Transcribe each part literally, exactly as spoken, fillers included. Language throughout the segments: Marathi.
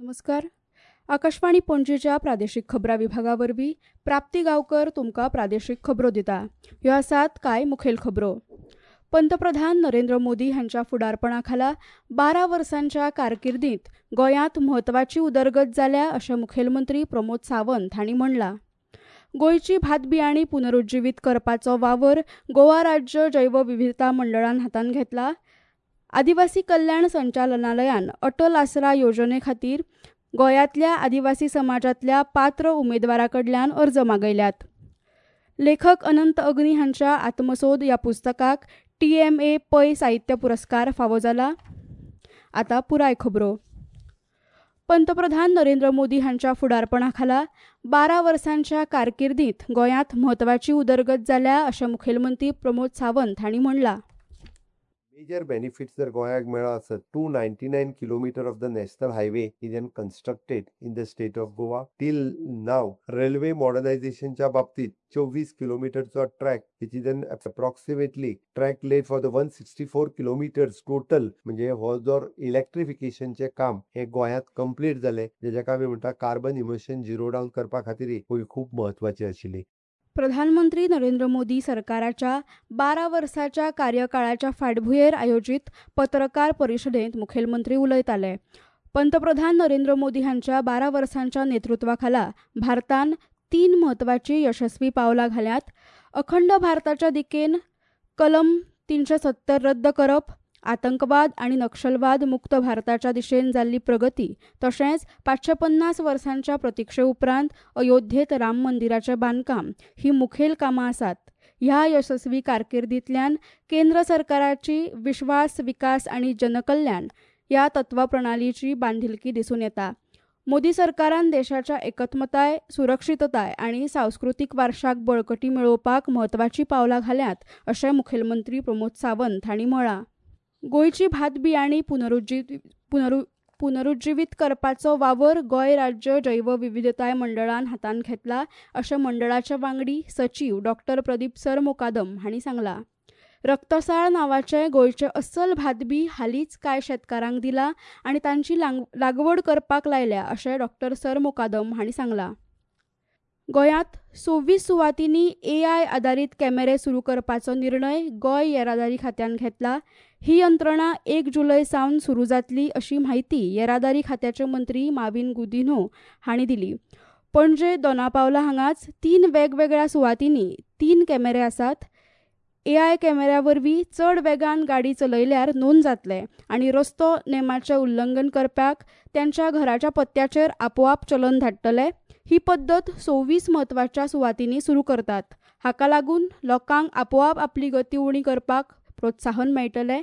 नमस्कार. आकाशवाणी पणजेच्या प्रादेशीक खबरां विभागा वरवीं प्राप्ती गांवकर तुमकां प्रादेशीक खबरो दिता. ह्यो आसात कांय मुखेल खबरो. पंतप्रधान नरेंद्र मोदी हांच्या फुडारपणा खाला बारा वर्सांच्या कारकिर्दीत गोंयांत म्हत्वाची उदरगत जाल्या अशें मुखेलमंत्री प्रमोद सावंत हांणी म्हणलां. गोंयची भात बियाणी पुनरुज्जीवीत करपाचो वावर गोवा राज्य जैवविविधता मंडळान हातांत घेतला. आदिवासी कल्याण संचालनालयान अटल आसरा येवजणे खातीर गोंयांतल्या आदिवासी समाजांतल्या पात्र उमेदवारां कडल्यान अर्ज मागयल्यात. लेखक अनंत अग्नी हांच्या आत्मसोद ह्या पुस्तकाक टी एम ए पै साहित्य पुरस्कार फावो जाला. आतां पुराय खबरो. पंतप्रधान नरेंद्र मोदी हांच्या फुडारपणा खाला बारा वर्सांच्या कारकिर्दीत गोंयांत म्हत्वाची उदरगत जाल्या अशें मुखेलमंत्री प्रमोद सावंत हांणी म्हणलां. Major benefits that Goyak Mela are two hundred ninety-nine kilometers of the national highway is then constructed in the state of Goa. Till now, railway modernization च्या बाबतीत चोवीस किलोमीटरचा track which is then approximately track laid for the one hundred sixty-four kilometers total म्हणजे हो जो इलेक्ट्रिफिकेशन चे काम हे गोयात कंप्लीट झाले जेका आमी म्हणटा कार्बन इमिशन झिरो डाऊन करपा खातीर ही खूप महत्वाची आशिल्ली. प्रधानमंत्री नरेंद्र मोदी सरकाराच्या बारा वर्साच्या कार्यकाळाच्या फाटभुंयेर आयोजीत पत्रकार परिशदेंत मुखेलमंत्री उलयताले. पंतप्रधान नरेंद्र मोदी हांच्या बारा वर्सांच्या नेतृत्वा खाला भारतान तीन म्हत्वाची यशस्वी पावलां घाल्यात. अखंड भारताच्या दिकेन कलम तीनशे सत्तर रद्द करप, आतंकवाद आनी नक्षलवाद मुक्त भारताच्या दिशेन जाल्ली प्रगती तशेंच पांचशे पन्नास वर्सांच्या प्रतीक्षे उपरांत अयोध्येत राम मंदिराचें बांदकाम ही मुखेल कामां आसात. ह्या यशस्वी कारकिर्दींतल्यान केंद्र सरकाराची विश्वास, विकास आनी जनकल्याण ह्या तत्व प्रणालीची बांधिलकी दिसून येता. मोदी सरकारान देशाच्या एकत्मताय, सुरक्षितताय आनी सांस्कृतीक वारशाक बळकटी मेळोवपाक म्हत्वाची पावलां घाल्यात अशें मुखेलमंत्री प्रमोद सावंत हांणी म्हळां. गोंयची भात बियाणी पुनरुज्जीवीत पुनरु पुनरुज्जीवीत करपाचो वावर गोंय राज्य जैवविविधताय मंडळान हातांत घेतला अशें मंडळाचे वांगडी सचीव डॉक्टर प्रदीप सरमुकादम हांणी सांगलां. रक्तसाळ नांवाचें गोंयचें अस्सल भातबी हालींच कांय शेतकारांक दिलां आनी तांची लागवड करपाक लायल्या अशें डॉक्टर सरमुकादम हांणी सांगलां. गोंयांत सव्वीस सुवातींनी ए आय आधारीत कॅमेरे सुरू करपाचो निर्णय गोंय येरादारी खात्यान घेतला. ही यंत्रणा एक जुलय सावन सुरू जातली अशी म्हायती येरादारी खात्याचे मंत्री माविन गुदिन्हो हांणी दिली. पणजे दोनापावला हांगाच तीन वेगवेगळ्या सुवातींनी तीन कॅमेरे आसात. ए आय कॅमेऱ्या वरवीं चड वेगान गाडी चलयल्यार नोंद जातले आनी रस्तो नेमाचें उल्लंघन करप्याक त्यांच्या घराच्या पत्त्याचेर आपोआप चलन धाडटले. ही पद्दत सव्वीस म्हत्वाच्या सुवातींनी सुरू करतात. हाका लागून लोकांक आपोआप आपली गती उणी करपाक प्रोत्साहन मेळटलें.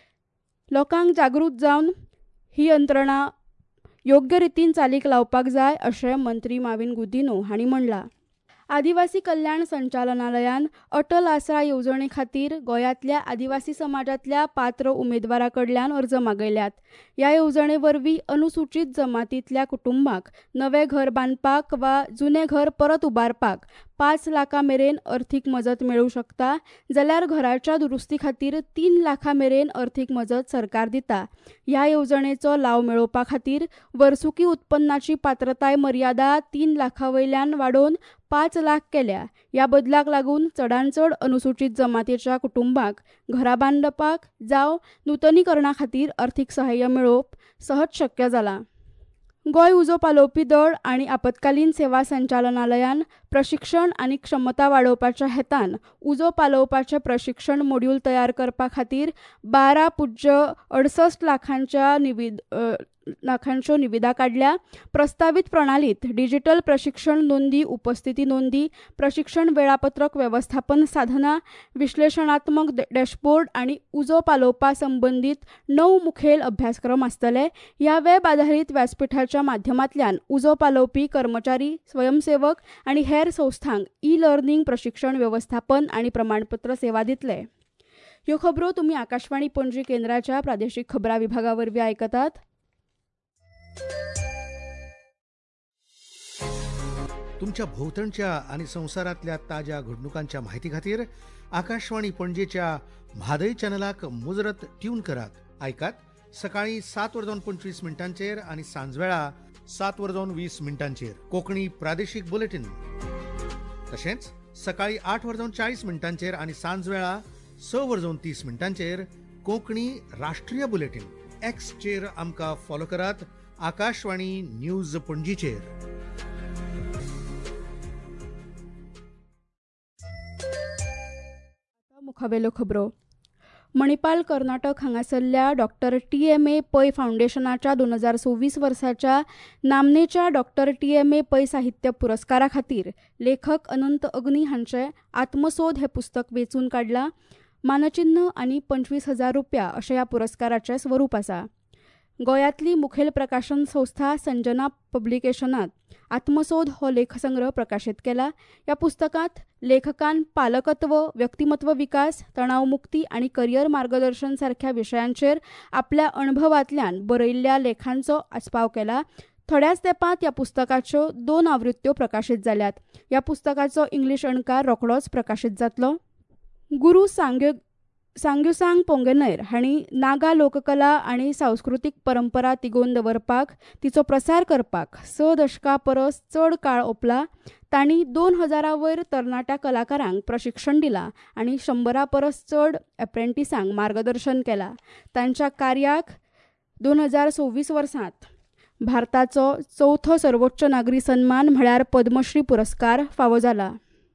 लोकांक जागृत जावन ही यंत्रणा योग्य रितीन चालीक लावपाक जाय अशें मंत्री माविन गुदिन्हो हांणी म्हणलां. आदिवासी कल्याण संचालनालयान अटल आसरा येवजणे खातीर गोंयांतल्या आदिवासी समाजांतल्या पात्र उमेदवारां कडल्यान अर्ज मागयल्यात. ह्या येवजणे वरवीं अनुसूचित जमातींतल्या कुटुंबांक नवें घर बांदपाक वा जुनें घर परत उबारपाक पांच लाखां मेरेन अर्थीक मजत मेळूं शकता जाल्यार घराच्या दुरुस्ती खातीर तीन लाखां मेरेन अर्थीक मजत सरकार दिता. ह्या येवजणेचो लाव मेळोवपा खातीर वर्सुकी उत्पन्नाची पात्रताय मर्यादा तीन लाखां वयल्यान वाडोवन पांच लाख केल्या. ह्या बदलाक लागून चडांत चड अनुसूचित जमातीच्या कुटुंबांक घरां बांदपाक जावं नूतनीकरणा खातीर अर्थीक सहाय्य मेळोवप सहज शक्य जालां. गोंय उजो पालोवपी दळ आनी आपतकालीन सेवा संचालनालयान प्रशिक्षण आनी क्षमता वाडोवपाच्या हेतान उजो पालोवपाचें प्रशिक्षण मोड्यूल तयार करपा खातीर बारा पुज्य अडसश्ट लाखांच्या निविद लाखांच्यो निविदा काडल्या. प्रस्तावित प्रणालीत डिजिटल प्रशिक्षण नोंदी, उपस्थिती नोंदी, प्रशिक्षण वेळापत्रक व्यवस्थापन साधना, विश्लेशणात्मक डॅशबोर्ड आनी उजो पालोवपा संबंदीत णव मुखेल अभ्यासक्रम आसतले. ह्या वेब आधारीत व्यासपीठाच्या माध्यमांतल्यान उजो पालोवपी कर्मचारी, स्वयंसेवक आनी हेर संस्थांक ई लर्निंग प्रशिक्षण व्यवस्थापन आनी प्रमाणपत्र सेवा दितले. ह्यो खबरो तुमी आकाशवाणी पणजी केंद्राच्या प्रादेशीक खबरां विभागा वरवीं आयकतात. तुमच्या भोवतणच्या आणि संसारातल्या ताज्या घडणुकांच्या माहिती खातीर आकाशवाणी पणजेच्या म्हादय चॅनलाक मुजरत ट्यून करात. ऐकात सकाळी सात वरदोन पंचवीस मिनटांचेर आणि सांजवेळा सात वर जावन वीस मिनिटांचेर कोंकणी प्रादेशीक बुलेटिन, तशेंच सकाळी आठ वर जावन चाळीस मिनिटांचेर आनी सांज वेळा स वर जावन तीस मिनिटांचेर कोंकणी राष्ट्रीय बुलेटिन. एक्सचेर आमकां फॉलो करात, आकाशवाणी न्यूज पणजीचेर. मुखावेल्यो खबरो. मणिपाल कर्नाटक हांगासरल्या डॉक्टर टी एम ए पै फाउंडेशनाच्या दोन हजार सव्वीस वर्साच्या नामनेच्या डॉक्टर टी एम ए पै साहित्य पुरस्कारा खातीर लेखक अनंत अग्नी हांचे आत्मसोध हे पुस्तक वेचून काडलां. मानचिन्ह आनी पंचवीस हजार रुपया अशें ह्या पुरस्काराचें स्वरूप आसा. गोंयांतली मुखेल प्रकाशन संस्था संजना पब्लिकेशनात आत्मसोध हो लेखसंग्रह प्रकाशीत केला. ह्या पुस्तकांत लेखकान पालकत्व, व्यक्तिमत्व विकास, तणावमुक्ती आनी करियर मार्गदर्शन सारख्या विशयांचेर आपल्या अणभवांतल्यान बरयल्ल्या लेखांचो आस्पाव केला. थोड्याच तेंपात ह्या पुस्तकाच्यो दोन आवृत्त्यो प्रकाशीत जाल्यात. ह्या पुस्तकाचो इंग्लीश अणकार रोखडोच प्रकाशीत जातलो. गुरू सांग्यो सांग्युसांग पोंगेनैर हांणी नागा लोककला आनी सांस्कृतीक परंपरा तिगोवन दवरपाक, तिचो प्रसार करपाक स दशकां परस चड काळ ओंपला. तांणी दोन हजारा वयर तरणाट्या कलाकारांक प्रशिक्षण दिलां आनी शंबरा परस चड एप्रेंटिसांक मार्गदर्शन केलां. तांच्या कार्याक दोन हजार सव्वीस वर्सांत भारताचो चवथो सर्वोच्च नागरी सन्मान म्हळ्यार पद्मश्री पुरस्कार फावो जाला.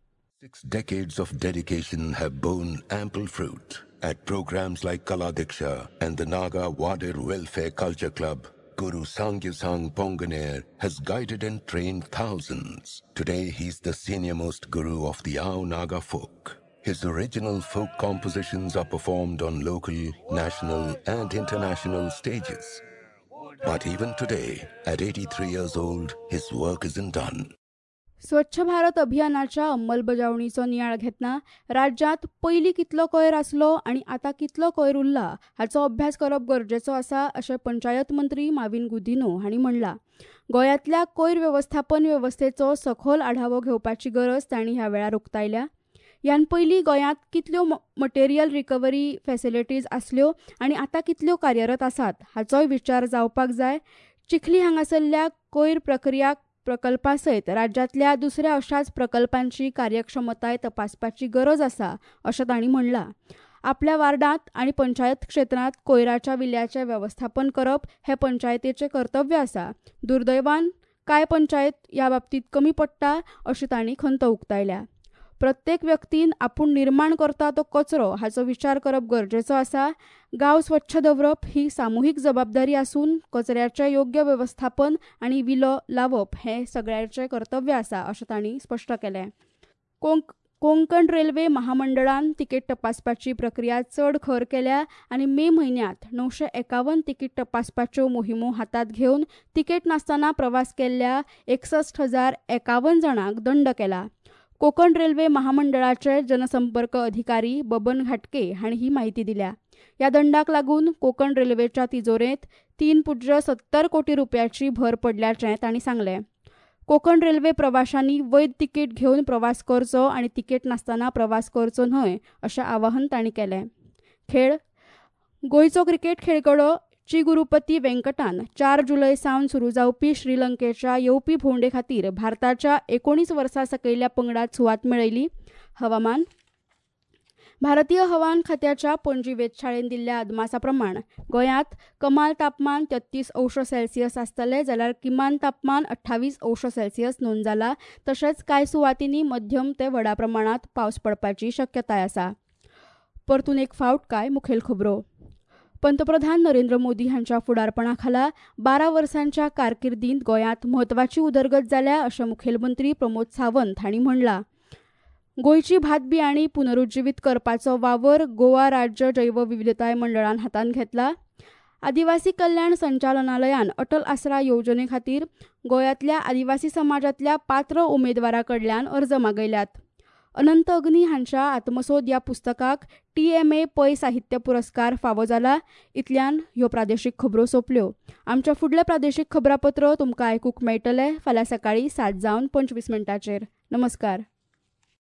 Six decades of dedication have borne ample fruit. At programs like Kala Diksha and the Naga Wadir Welfare Culture Club, Guru Sangyusang Ponganer has guided and trained thousands. Today he's the senior-most guru of the Ao Naga folk. His original folk compositions are performed on local, national and international stages. But even today, at eighty-three years old, his work isn't done. स्वच्छ भारत अभियानाच्या अंमलबजावणीचो नियाळ घेतना राज्यांत पयलीं कितलो कोयर आसलो आनी आतां कितलो कोयर उरला हाचो अभ्यास करप गरजेचो आसा अशें पंचायत मंत्री माविन गुदिनो हांणी म्हणलां. गोंयांतल्या कोयर वेवस्थापन वेवस्थेचो सखोल आढावो घेवपाची गरज तांणी ह्या वेळार उक्तायल्या. ह्यान पयलीं गोंयांत कितल्यो मटेरियल रिकवरी फॅसिलिटीज आसल्यो आनी आतां कितल्यो कार्यरत आसात हाचोय विचार जावपाक जाय. चिखली हांगासरल्या कोयर प्रक्रिया प्रकल्पा सयत राज्यांतल्या दुसऱ्या अशाच प्रकल्पांची कार्यक्षमताय तपासपाची गरज आसा अशें तांणी म्हणलां. आपल्या वार्डांत आनी पंचायत क्षेत्रांत कोयराच्या विल्याचें वेवस्थापन करप हें पंचायतीचें कर्तव्य आसा. दुर्दैवान कांय पंचायत ह्या बाबतींत कमी पडटा अशी तांणी खंत उक्तायल्या. प्रत्येक व्यक्तीन आपूण निर्माण करता तो कचरो हाचो विचार करप गरजेचो आसा. गांव स्वच्छ दवरप ही सामुहीक जबाबदारी आसून कचऱ्याचें योग्य वेवस्थापन आनी विलो लावप हें सगळ्यांचें कर्तव्य आसा अशें तांणी स्पश्ट केलें. कोंक कोंकण रेल्वे महामंडळान तिकेट तपासपाची प्रक्रिया चड खर केल्या आनी मे म्हयन्यांत णवशे एकावन्न तिकीट तपासपाच्यो मोहिमो हातांत घेवन तिकेट नासतना प्रवास केल्ल्या एकसश्ट हजार एकावन्न जाणांक दंड केला. कोंकण रेल्वे महामंडळाचे जनसंपर्क अधिकारी बबन घाटके हांणी ही माहिती दिल्या. ह्या दंडाक लागून कोंकण रेल्वेच्या तिजोरेंत तीन पुज्य सत्तर कोटी रुपयाची भर पडल्याचें तांणी सांगलें. कोंकण रेल्वे प्रवाशांनी वैध तिकेट घेवन प्रवास करचो आनी तिकेट नासतना प्रवास करचो न्हय अशें आवाहन तांणी केलें. खेळ. गोंयचो क्रिकेट खेळगडो चिगुरुपती वेंकटान चार जुलय सावन सुरू जावपी श्रीलंकेच्या येवपी भोंवडे खातीर भारताच्या एकोणीस वर्सां सकयल्या पंगडात सुवात मेळयली. हवामान. भारतीय हवामान खात्याच्या पणजी वेधशाळेन दिल्ल्या अदमासा प्रमाण गोंयांत कमाल तापमान तेत्तीस अंश सेल्सियस आसतलें जाल्यार किमान तापमान अठ्ठावीस अंश सेल्सियस नोंद जाला. तशेंच कांय सुवातींनी मध्यम ते व्हडा प्रमाणात पावस पडपाची शक्यताय आसा. परतून एक फावट कांय मुखेल खबरो. पंतप्रधान नरेंद्र मोदी हांच्या फुडारपणा खाला बारा वर्सांच्या कारकिर्दींत गोंयांत म्हत्वाची उदरगत जाल्या अशें मुखेलमंत्री प्रमोद सावंत हांणी म्हणलां. गोंयची भात बियाणी पुनरुज्जीवीत करपाचो वावर गोवा राज्य जैवविविधताय मंडळान हातांत घेतला. आदिवासी कल्याण संचालनालयान अटल आसरा येवजणे खातीर गोंयांतल्या आदिवासी समाजांतल्या पात्र उमेदवारां कडल्यान अर्ज मागयल्यात. अनंत अग्नी हांच्या आत्मसोध ह्या पुस्तकाक टी एम ए पै साहित्य पुरस्कार फावो जाला. इतल्यान ह्यो प्रादेशीक खबरो सोंपल्यो. आमच्या फुडले प्रादेशीक खबरापत्र तुमकां आयकूंक मेळटले फाल्यां सकाळीं सात जावन पंचवीस मिनटांचेर. नमस्कार.